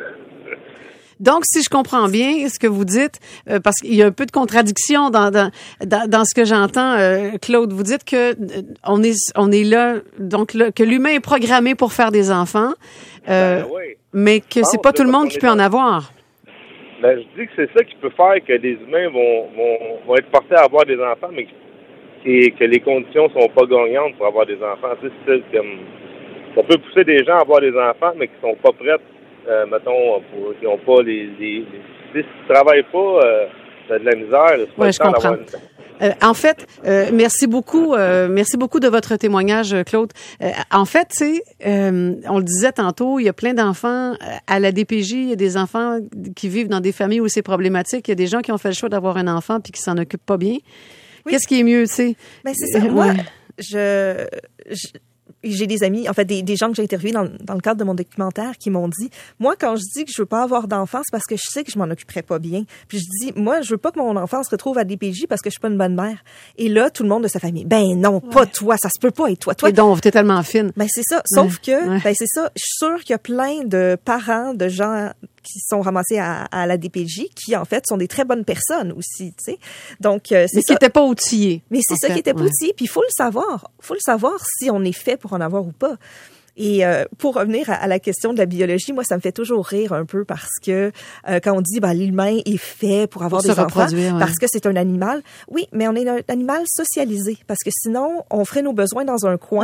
Donc, si je comprends bien ce que vous dites, euh, parce qu'il y a un peu de contradiction dans dans dans, dans ce que j'entends, euh, Claude, vous dites que euh, on est on est là, donc là, que l'humain est programmé pour faire des enfants, euh, ben, oui. mais que c'est pas tout le monde qui peut dans... en avoir. Ben, je dis que c'est ça qui peut faire que les humains vont vont, vont être portés à avoir des enfants, mais que, que les conditions sont pas gagnantes pour avoir des enfants. Tu sais, c'est comme ça peut pousser des gens à avoir des enfants, mais qui sont pas prêts. Euh, mettons, pour, qui n'ont pas les, les, les... Si tu travailles pas, euh, t'as de la misère. C'est pas Ouais, le je temps comprends. d'avoir une- Euh, en fait, euh, merci beaucoup, euh, merci beaucoup de votre témoignage, Claude. Euh, en fait, tu sais, euh, on le disait tantôt, il y a plein d'enfants à la D P J, il y a des enfants qui vivent dans des familles où c'est problématique, il y a des gens qui ont fait le choix d'avoir un enfant puis qui s'en occupent pas bien. Oui. Qu'est-ce qui est mieux, tu sais? Ben, c'est ça. Euh, Moi, ouais. je, je- j'ai des amis, en fait, des, des gens que j'ai interviewés dans, dans le cadre de mon documentaire qui m'ont dit, moi, quand je dis que je veux pas avoir d'enfant, c'est parce que je sais que je m'en occuperai pas bien. Puis je dis, moi, je veux pas que mon enfant se retrouve à D P J parce que je suis pas une bonne mère. Et là, tout le monde de sa famille, ben non, pas toi, ça se peut pas. Et toi, toi. Et donc, t'es tellement fine. Ben c'est ça. Sauf Ouais, que, ouais. ben c'est ça. Je suis sûre qu'il y a plein de parents, de gens qui sont ramassés à, à la D P J, qui en fait sont des très bonnes personnes aussi, tu sais. Donc euh, c'est Mais qui ça. n'étaient pas outillés. Mais c'est en ça fait, qui était ouais. petit, puis il faut le savoir. Il faut le savoir si on est fait pour en avoir ou pas. Et euh, pour revenir à, à la question de la biologie, moi, ça me fait toujours rire un peu parce que euh, quand on dit ben, l'humain est fait pour avoir Pour se des enfants, reproduire, ouais. parce que c'est un animal. Oui, mais on est un animal socialisé parce que sinon, on ferait nos besoins dans un coin,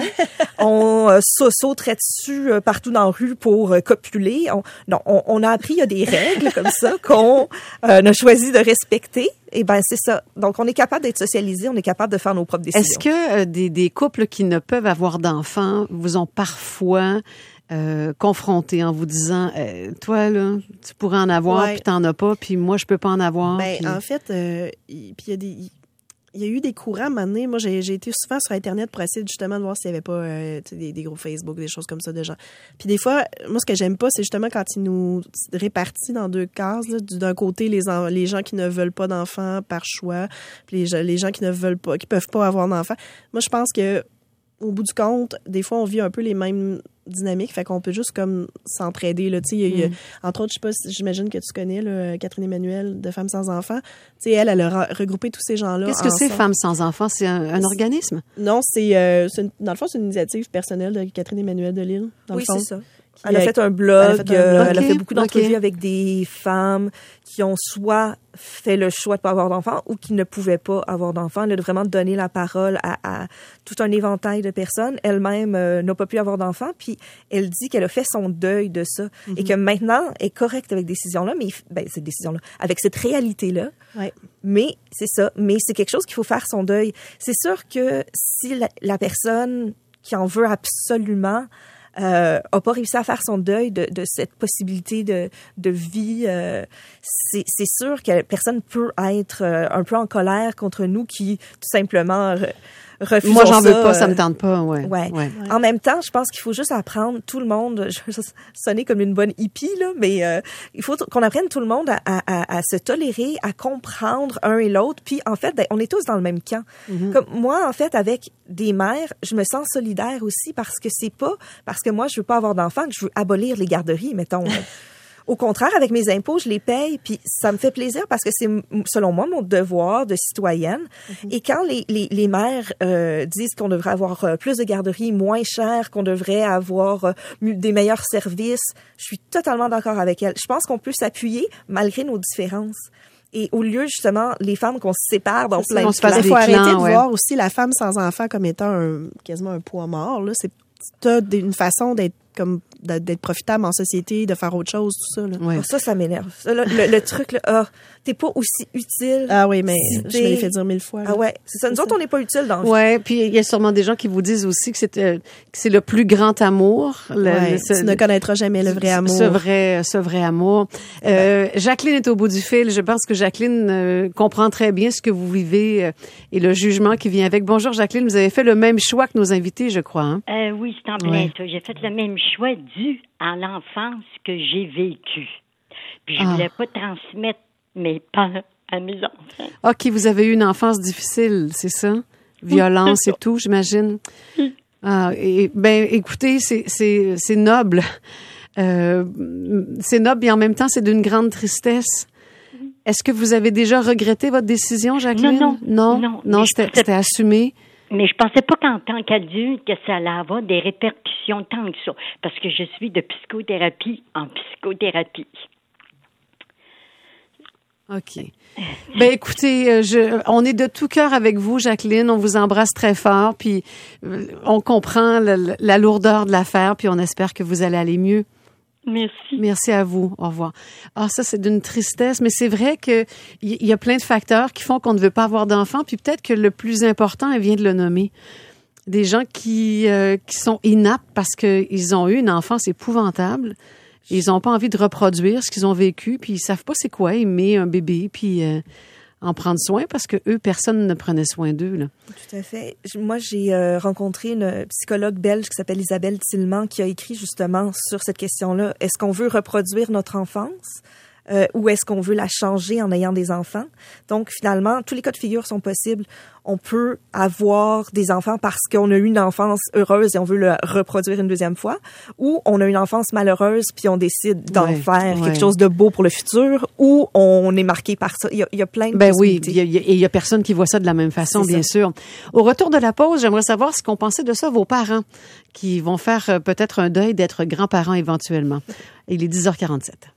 on euh, sa- sauterait dessus euh, partout dans la rue pour euh, copuler. On, non, on, on a appris, il y a des règles comme ça qu'on euh, a choisi de respecter. Et ben c'est ça. Donc, on est capable d'être socialisé, on est capable de faire nos propres décisions. Est-ce que euh, des, des couples qui ne peuvent avoir d'enfants vous ont parfois euh, confronté en vous disant euh, toi là tu pourrais en avoir Ouais. puis t'en as pas puis moi je peux pas en avoir Ben, puis- en fait, euh, il- puis il y a des, il y a eu des courants à un moment donné. Moi, j'ai, j'ai été souvent sur Internet pour essayer justement de voir s'il y avait pas euh, tu sais, des, des groupes Facebook, des choses comme ça de gens. Puis des fois, moi, ce que j'aime pas, c'est justement quand ils nous répartissent dans deux cases. Là. Du- D'un côté, les, en- les gens qui ne veulent pas d'enfants par choix, puis les, gens- les gens qui ne veulent pas, qui peuvent pas avoir d'enfants. Moi, je pense que au bout du compte, des fois, on vit un peu les mêmes dynamiques, fait qu'on peut juste comme s'entraider. Là. Tu sais, il y a- il y a- entre autres, je sais pas, si- j'imagine que tu connais là, Catherine Emmanuel de Femmes sans enfants. Tu sais, elle, elle a ra- regroupé tous ces gens-là. Qu'est-ce que c'est ensemble. Femmes sans enfants? C'est un, un organisme? Non, c'est, euh, c'est une- dans le fond, c'est une initiative personnelle de Catherine Emmanuel de Lille. Dans Oui, le fond. c'est ça. Qui Elle a a- fait un blog, elle a fait un euh, blog. elle a Ok, fait beaucoup d'entrevues ok. avec des femmes qui ont soit fait le choix de pas avoir d'enfants ou qui ne pouvaient pas avoir d'enfants. Elle a vraiment donné la parole à, à tout un éventail de personnes. Elle-même euh, n'a pas pu avoir d'enfants, puis elle dit qu'elle a fait son deuil de ça et que maintenant elle est correcte avec ces décisions-là, mais ben, cette décision-là, avec cette réalité-là. Ouais. Mais c'est ça, mais c'est quelque chose qu'il faut faire son deuil. C'est sûr que si la, la personne qui en veut absolument euh, a pas réussi à faire son deuil de, de cette possibilité de, de vie, euh, c'est, c'est sûr que personne peut être euh, un peu en colère contre nous qui tout simplement re, refusons Moi j'en veux ça, pas, ça euh, me tente pas. Ouais. Ouais. ouais. En même temps, je pense qu'il faut juste apprendre tout le monde. Je vais sonner comme une bonne hippie là, mais euh, il faut qu'on apprenne tout le monde à, à, à, à se tolérer, à comprendre un et l'autre. Puis en fait, ben, on est tous dans le même camp. Mm-hmm. Comme moi, en fait, avec des mères, je me sens solidaire aussi parce que c'est pas parce que moi je veux pas avoir d'enfants que je veux abolir les garderies, mettons. Au contraire, avec mes impôts, je les paye, puis ça me fait plaisir parce que c'est, selon moi, mon devoir de citoyenne. Mm-hmm. Et quand les, les, les maires euh, disent qu'on devrait avoir euh, plus de garderies moins chères, qu'on devrait avoir euh, des meilleurs services, je suis totalement d'accord avec elles. Je pense qu'on peut s'appuyer malgré nos différences. Et au lieu, justement, les femmes qu'on se sépare dans C'est plein ça, on de se fasse clans. Il faut des arrêter clans, de ouais. voir aussi la femme sans enfant comme étant un, quasiment un poids mort. Là. C'est t'as des- une façon d'être comme d'être profitable en société, de faire autre chose, tout ça. Là. Ouais. Ah, ça, ça m'énerve. Ça, là, le, le truc, là, ah, t'es pas aussi utile. Ah oui, mais Si je t'es- me l'ai fait dire mille fois. là. Ah ouais, c'est ça. Nous C'est autres, ça. on n'est pas utile dans le Ouais, puis il y a sûrement des gens qui vous disent aussi que c'est euh, que c'est le plus grand amour. Le, Ouais, le- ce, tu ne connaîtras jamais le vrai amour. Ce vrai, ce vrai amour. Euh, Jacqueline est au bout du fil. Je pense que Jacqueline euh, comprend très bien ce que vous vivez euh, et le jugement qui vient avec. Bonjour Jacqueline, vous avez fait le même choix que nos invités, je crois. Hein? Euh, oui, c'est en plein Ouais. ça. J'ai fait le même choix dû à l'enfance que j'ai vécue. Puis je Ah. voulais pas transmettre mes peurs à mes enfants. OK, vous avez eu une enfance difficile, c'est ça? Violence c'est et tout, j'imagine. Ah, et, ben, écoutez, c'est, c'est, c'est noble. Euh, c'est noble et en même temps, c'est d'une grande tristesse. Est-ce que vous avez déjà regretté votre décision, Jacqueline? Non, non. Non, Non, mais c'était, je- c'était assumé. Mais je pensais pas qu'en tant qu'adulte, que ça allait avoir des répercussions tant que ça. Parce que je suis de psychothérapie en psychothérapie. OK. Ben écoutez, euh, je, on est de tout cœur avec vous, Jacqueline. On vous embrasse très fort, puis euh, on comprend la, la lourdeur de l'affaire, puis on espère que vous allez aller mieux. Merci. Merci à vous. Au revoir. Ah, ça, c'est d'une tristesse, mais c'est vrai que il y a plein de facteurs qui font qu'on ne veut pas avoir d'enfants, puis peut-être que le plus important, elle vient de le nommer. Des gens qui, euh, qui sont inaptes parce qu'ils ont eu une enfance épouvantable. Ils n'ont pas envie de reproduire ce qu'ils ont vécu, puis ils savent pas c'est quoi aimer un bébé, puis euh, en prendre soin parce que eux, personne ne prenait soin d'eux, là. Tout à fait. Moi, j'ai euh, rencontré une psychologue belge qui s'appelle Isabelle Tillman qui a écrit justement sur cette question-là. Est-ce qu'on veut reproduire notre enfance euh, ou est-ce qu'on veut la changer en ayant des enfants? Donc, finalement, tous les cas de figure sont possibles. On peut avoir des enfants parce qu'on a eu une enfance heureuse et on veut le reproduire une deuxième fois, ou on a une enfance malheureuse puis on décide d'en ouais, faire ouais. quelque chose de beau pour le futur, ou on est marqué par ça. Il y a, il y a plein de Ben oui, possibilités. il y a, il y a personne qui voit ça de la même façon, C'est bien ça. sûr. Au retour de la pause, j'aimerais savoir ce qu'on pensait de ça, vos parents, qui vont faire euh, peut-être un deuil d'être grands-parents éventuellement. Il est dix heures quarante-sept.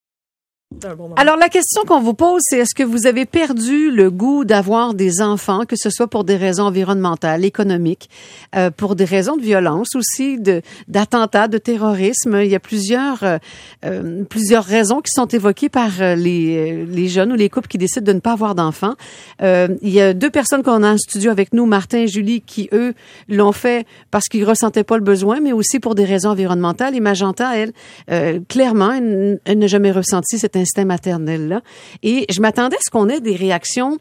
C'est un bon moment. Alors, la question qu'on vous pose, c'est est-ce que vous avez perdu le goût d'avoir des enfants, que ce soit pour des raisons environnementales, économiques, euh, pour des raisons de violence aussi, de d'attentats, de terrorisme. Il y a plusieurs euh, euh, plusieurs raisons qui sont évoquées par euh, les les jeunes ou les couples qui décident de ne pas avoir d'enfants. Euh, il y a deux personnes qu'on a en studio avec nous, Martin et Julie, qui eux l'ont fait parce qu'ils ressentaient pas le besoin, mais aussi pour des raisons environnementales. Et Magenta, elle, euh, clairement, elle, elle n'a jamais ressenti cet instinct maternel-là. Et je m'attendais à ce qu'on ait des réactions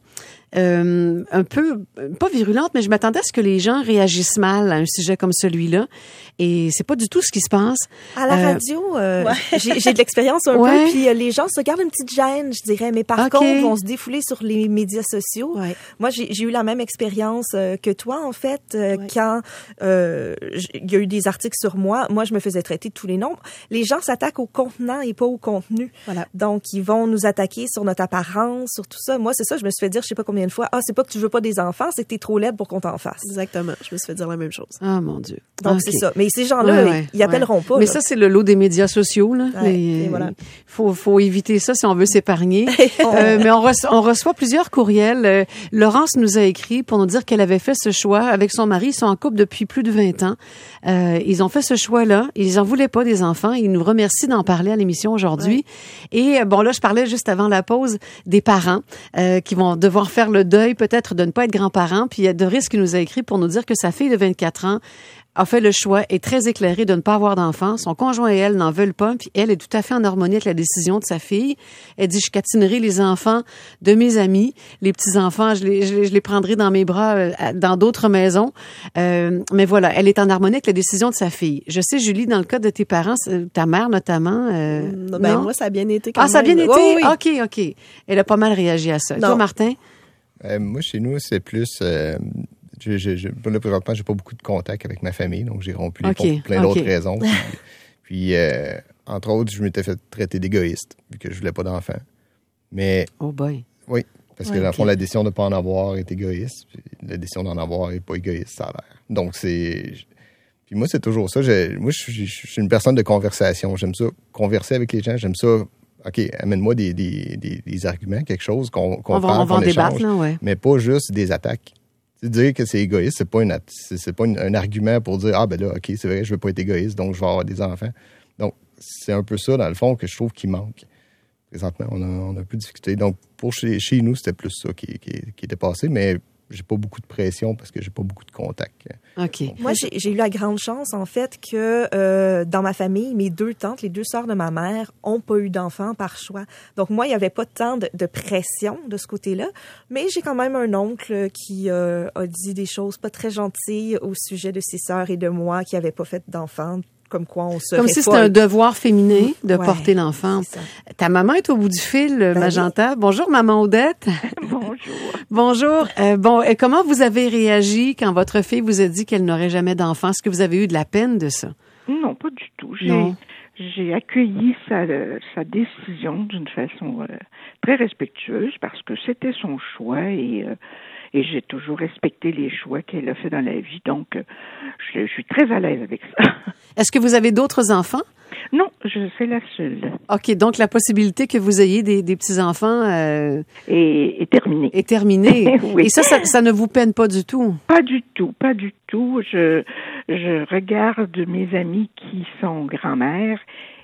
euh, un peu, pas virulentes, mais je m'attendais à ce que les gens réagissent mal à un sujet comme celui-là. Et c'est pas du tout ce qui se passe. À la Euh, radio, euh, ouais. j'ai, j'ai de l'expérience un Ouais. peu, puis euh, les gens se gardent une petite gêne, je dirais, mais par Ok. contre, vont se défouler sur les médias sociaux. Ouais. Moi, j'ai, j'ai eu la même expérience euh, que toi, en fait, euh, Ouais. quand euh, j- il y a eu des articles sur moi. Moi, je me faisais traiter de tous les noms. Les gens s'attaquent au contenant et pas au contenu. Voilà. Donc, ils vont nous attaquer sur notre apparence, sur tout ça. Moi, c'est ça, je me suis fait dire, je sais pas combien de fois, ah, c'est pas que tu veux pas des enfants, c'est que t'es trop laide pour qu'on t'en fasse. Exactement. Je me suis fait dire la même chose. Ah, mon Dieu. Donc, Ok. c'est ça. Mais ces gens-là, Ouais, ouais, ils appelleront ouais. pas. Mais là. ça, c'est le lot des médias sociaux, là. Ouais, Et, et voilà. euh, faut, faut éviter ça si on veut s'épargner. euh, mais on, reço- on reçoit plusieurs courriels. Euh, Laurence nous a écrit pour nous dire qu'elle avait fait ce choix avec son mari. Ils sont en couple depuis plus de vingt ans. Euh, ils ont fait ce choix-là. Ils en voulaient pas des enfants. Ils nous remercient d'en parler à l'émission aujourd'hui. Et euh, bon, là, je parlais juste avant la pause des parents euh, qui vont devoir faire le deuil peut-être de ne pas être grands-parents. Puis il y a Doris qui nous a écrit pour nous dire que sa fille de vingt-quatre ans a fait le choix, est très éclairée de ne pas avoir d'enfants. Son conjoint et elle n'en veulent pas, puis elle est tout à fait en harmonie avec la décision de sa fille. Elle dit, je catinerai les enfants de mes amis, les petits-enfants, je les, je les, je les prendrai dans mes bras euh, dans d'autres maisons. Euh, mais voilà, elle est en harmonie avec la décision de sa fille. Je sais, Julie, dans le cas de tes parents, ta mère notamment... Euh, Non, ben, non? moi, ça a bien été quand Ah, ça a bien même. été? Oui, oui. OK, OK. Elle a pas mal réagi à ça. Non. Toi, Martin? Euh, moi, chez nous, c'est plus... Euh, je, je, je, là, présentement, j'ai pas beaucoup de contact avec ma famille, donc j'ai rompu les Ok, ponts pour plein ok. d'autres raisons. Puis, puis euh, entre autres, je m'étais fait traiter d'égoïste, vu que je voulais pas d'enfants. Mais Oh boy. oui, parce que Ouais, dans le ok. fond, la décision de ne pas en avoir est égoïste, puis la décision d'en avoir est pas égoïste, ça a l'air. Donc, c'est... Puis moi, c'est toujours ça. Je, moi, je, je, je suis une personne de conversation. J'aime ça, converser avec les gens. J'aime ça... OK, amène-moi des, des, des, des arguments, quelque chose qu'on, qu'on On va, parle, on va en qu'on débattre, échange, là, ouais. mais pas juste des attaques. Tu sais, dire que c'est égoïste, c'est pas, une, c'est, c'est pas une, un argument pour dire « Ah, ben là, OK, c'est vrai, je veux pas être égoïste, donc je vais avoir des enfants. » Donc, c'est un peu ça, dans le fond, que je trouve qui manque. Présentement, on a, on a un peu discuté. Donc, pour chez, chez nous, c'était plus ça qui, qui, qui était passé, mais j'ai pas beaucoup de pression parce que j'ai pas beaucoup de contact. OK. Moi, j'ai, j'ai eu la grande chance, en fait, que euh, dans ma famille, mes deux tantes, les deux sœurs de ma mère, ont pas eu d'enfants par choix. Donc, moi, il n'y avait pas tant de, de pression de ce côté-là. Mais j'ai quand même un oncle qui euh, a dit des choses pas très gentilles au sujet de ses sœurs et de moi qui n'avaient pas fait d'enfants. Comme quoi on serait Comme si c'était pas- un devoir féminin de Ouais, porter l'enfant. c'est ça. Ta maman est au bout du fil, Ben Magenta. Bonjour, maman Odette. Bonjour. Bonjour. Euh, bon, et comment vous avez réagi quand votre fille vous a dit qu'elle n'aurait jamais d'enfant? Est-ce que vous avez eu de la peine de ça? Non, pas du tout. J'ai, Non. j'ai accueilli sa, euh, sa décision d'une façon euh, très respectueuse parce que c'était son choix et, euh, et j'ai toujours respecté les choix qu'elle a fait dans la vie. Donc, euh, je, je suis très à l'aise avec ça. Est-ce que vous avez d'autres enfants? Non, je c'est la seule. OK, donc la possibilité que vous ayez des, des petits-enfants euh, Et, et terminée. est terminée. Oui. Et ça, ça, ça ne vous peine pas du tout? Pas du tout, pas du tout. Je, je regarde mes amis qui sont grand-mères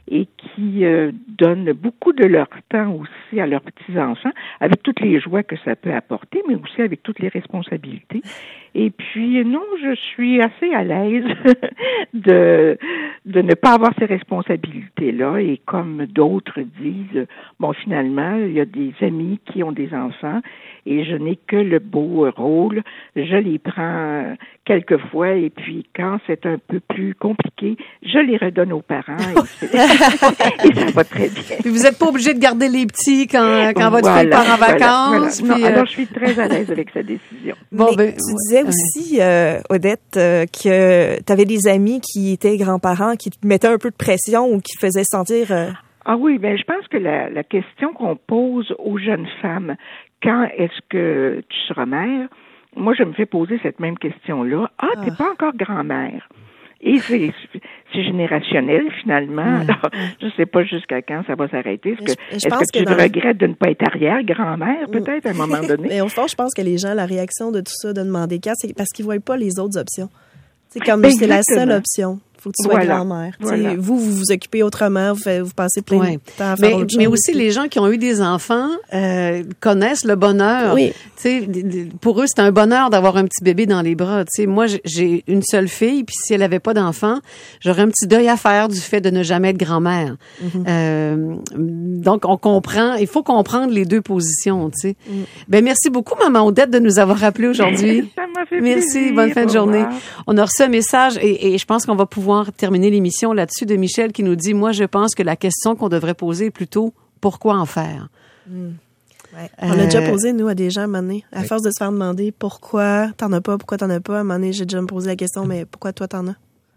et qui euh, donnent beaucoup de leur temps aussi à leurs petits-enfants, avec toutes les joies que ça peut apporter, mais aussi avec toutes les responsabilités. Et puis, non, je suis assez à l'aise de de ne pas avoir ces responsabilités-là. Et comme d'autres disent, bon, finalement, il y a des amis qui ont des enfants et je n'ai que le beau rôle. Je les prends quelques fois et puis quand c'est un peu plus compliqué, je les redonne aux parents et, et ça va très bien. Puis vous n'êtes pas obligé de garder les petits quand, quand votre voilà, fille part en voilà, vacances. Voilà. Puis, non, euh... alors, je suis très à l'aise avec sa décision. Bon, Mais ben, tu disais ouais. aussi, euh, Odette, euh, que tu avais des amis qui étaient grands-parents, qui te mettaient un peu de pression ou qui faisaient sentir... Euh... Ah oui, ben je pense que la, la question qu'on pose aux jeunes femmes, quand est-ce que tu seras mère? Moi, je me fais poser cette même question-là. Ah, t'es Ah. pas encore grand-mère. Et c'est, c'est générationnel, finalement. Ouais. Alors, je sais pas jusqu'à quand ça va s'arrêter. Est-ce que, Je- je est-ce pense que que tu dans- regrettes de ne pas être arrière-grand-mère, peut-être, à un moment donné? Mais au fond, je pense que les gens, la réaction de tout ça, de demander quand, c'est parce qu'ils voient pas les autres options. C'est comme, Ben, c'est la seule exactement. option. Faut que tu sois Voilà. grand-mère. Tu Voilà. sais, Vous, vous vous occupez autrement, vous, faites- vous passez plein Ouais. de temps à faire Mais, autre mais chose. aussi, les gens qui ont eu des enfants euh, connaissent le bonheur. Oui. Tu sais, d- d- pour eux, c'est un bonheur d'avoir un petit bébé dans les bras. Tu sais, moi, j'ai- j'ai une seule fille, puis si elle avait pas d'enfant, j'aurais un petit deuil à faire du fait de ne jamais être grand-mère. Mm-hmm. Euh, donc, on comprend. Il faut comprendre les deux positions. Tu sais. Mm. Ben, merci beaucoup, maman Odette, de nous avoir appelés aujourd'hui. Ça m'a fait Merci, plaisir. bonne fin de Au journée. revoir. On a reçu un message et, et je pense qu'on va pouvoir terminer l'émission là-dessus de Michel qui nous dit, moi, je pense que la question qu'on devrait poser est plutôt, pourquoi en faire? Ouais. On l'a déjà Euh, posé, nous, à des gens, à un moment donné. À Oui. force de se faire demander pourquoi t'en as pas, pourquoi t'en as pas, à un moment donné, j'ai déjà me posé la question, mais pourquoi toi t'en as?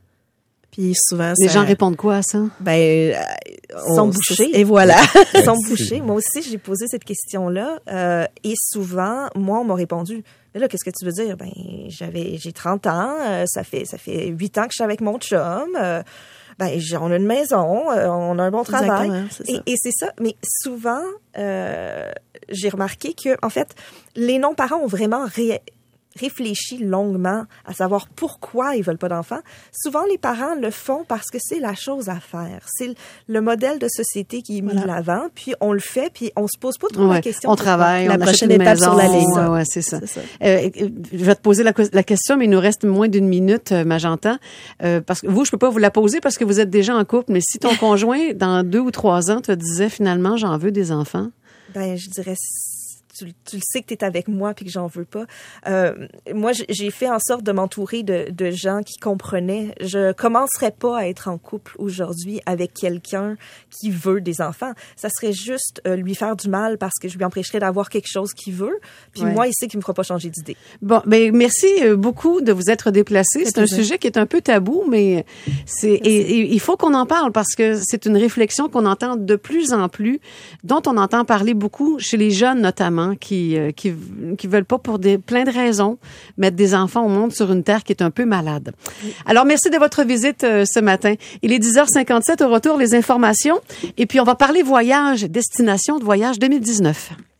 Puis souvent, Les ça- gens répondent quoi à ça? Ben, euh, Ils sont on- bouchés. Et voilà. Ils sont bouchés. Moi aussi, j'ai posé cette question-là euh, et souvent, moi, on m'a répondu. Mais là, qu'est-ce que tu veux dire? Ben, j'avais, j'ai trente ans, euh, ça fait, ça fait huit ans que je suis avec mon chum. Euh, ben, j'ai- on a une maison, euh, on a un bon travail. Exactement, c'est Et, ça. et c'est ça. Mais souvent, euh, j'ai remarqué que, en fait, les non-parents ont vraiment ré- réfléchi longuement à savoir pourquoi ils veulent pas d'enfants. Souvent, les parents le font parce que c'est la chose à faire. C'est le- le modèle de société qui est mis Voilà. de l'avant, puis on le fait, puis on se pose pas trop Ouais, la question. on pourquoi. travaille, La on achète prochaine une étape maison. sur la ligne. Ouais, ouais, c'est ça. C'est ça. Euh, euh, je vais te poser la, la question, mais il nous reste moins d'une minute, euh, Magenta. Euh, parce que vous, je peux pas vous la poser parce que vous êtes déjà en couple, mais si ton conjoint, dans deux ou trois ans, te disait finalement, j'en veux des enfants. Ben, je dirais, tu, tu le sais que tu es avec moi puis que j'en veux pas. Euh, moi, j- j'ai fait en sorte de m'entourer de, de gens qui comprenaient. Je commencerais pas à être en couple aujourd'hui avec quelqu'un qui veut des enfants. Ça serait juste euh, lui faire du mal parce que je lui empêcherais d'avoir quelque chose qu'il veut. Puis Ouais. moi, il sait qu'il me fera pas changer d'idée. Bon, ben merci euh, beaucoup de vous être déplacés. C'est un plaisir. sujet qui est un peu tabou, mais c'est et, et il faut qu'on en parle parce que c'est une réflexion qu'on entend de plus en plus, dont on entend parler beaucoup chez les jeunes notamment, qui euh, qui qui veulent pas pour des plein de raisons mettre des enfants au monde sur une terre qui est un peu malade. Alors merci de votre visite euh, ce matin. Il est dix heures cinquante-sept. Au retour les informations et puis on va parler voyage, destination de voyage deux mille dix-neuf.